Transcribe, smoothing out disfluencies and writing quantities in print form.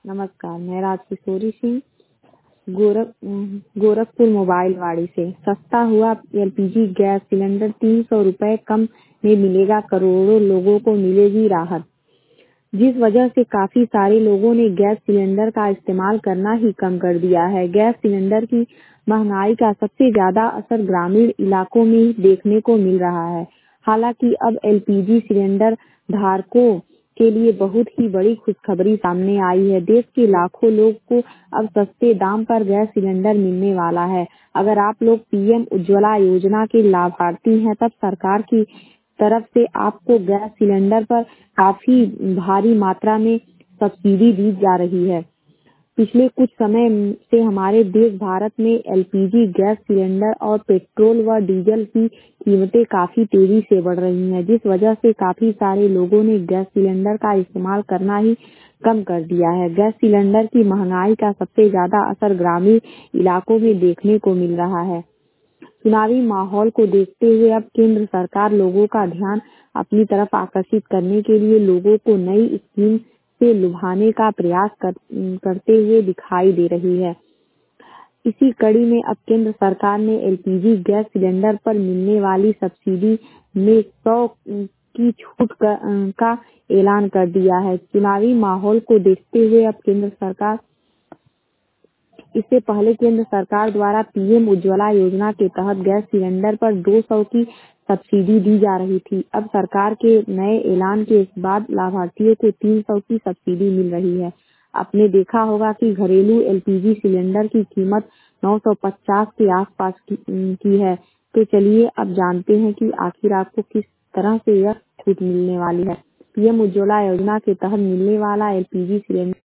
नमस्कार, मैं राजकिशोरी सिंह गोरखपुर मोबाइल वाड़ी से। सस्ता हुआ एलपीजी गैस सिलेंडर 300 रुपए कम में मिलेगा, करोड़ों लोगों को मिलेगी राहत। जिस वजह से काफी सारे लोगों ने गैस सिलेंडर का इस्तेमाल करना ही कम कर दिया है। गैस सिलेंडर की महंगाई का सबसे ज्यादा असर ग्रामीण इलाकों में देखने को मिल रहा है। हालांकि अब एलपीजी सिलेंडर धारकों के लिए बहुत ही बड़ी खुशखबरी सामने आई है। देश के लाखों लोग को अब सस्ते दाम पर गैस सिलेंडर मिलने वाला है। अगर आप लोग पीएम उज्ज्वला योजना के लाभार्थी हैं, तब सरकार की तरफ से आपको गैस सिलेंडर पर काफी भारी मात्रा में सब्सिडी दी जा रही है। पिछले कुछ समय से हमारे देश भारत में एलपीजी गैस सिलेंडर और पेट्रोल व डीजल की कीमतें काफी तेजी से बढ़ रही हैं, जिस वजह से काफी सारे लोगों ने गैस सिलेंडर का इस्तेमाल करना ही कम कर दिया है। गैस सिलेंडर की महंगाई का सबसे ज्यादा असर ग्रामीण इलाकों में देखने को मिल रहा है। चुनावी माहौल को देखते हुए अब केंद्र सरकार लोगों का ध्यान अपनी तरफ आकर्षित करने के लिए लोगों को नई स्कीम से लुभाने का प्रयास करते हुए दिखाई दे रही है। इसी कड़ी में अब केंद्र सरकार ने एलपीजी गैस सिलेंडर पर मिलने वाली सब्सिडी में 100 की छूट का ऐलान कर दिया है। चुनावी माहौल को देखते हुए अब इससे पहले केंद्र सरकार द्वारा पीएम उज्ज्वला योजना के तहत गैस सिलेंडर पर 200 की सब्सिडी दी जा रही थी। अब सरकार के नए ऐलान के बाद लाभार्थियों को 300 की सब्सिडी मिल रही है। आपने देखा होगा कि घरेलू एलपीजी सिलेंडर की कीमत 950 के आसपास की है। तो चलिए अब जानते हैं कि आखिर आपको किस तरह से यह छूट मिलने वाली है। पीएम उज्ज्वला योजना के तहत मिलने वाला एलपीजी सिलेंडर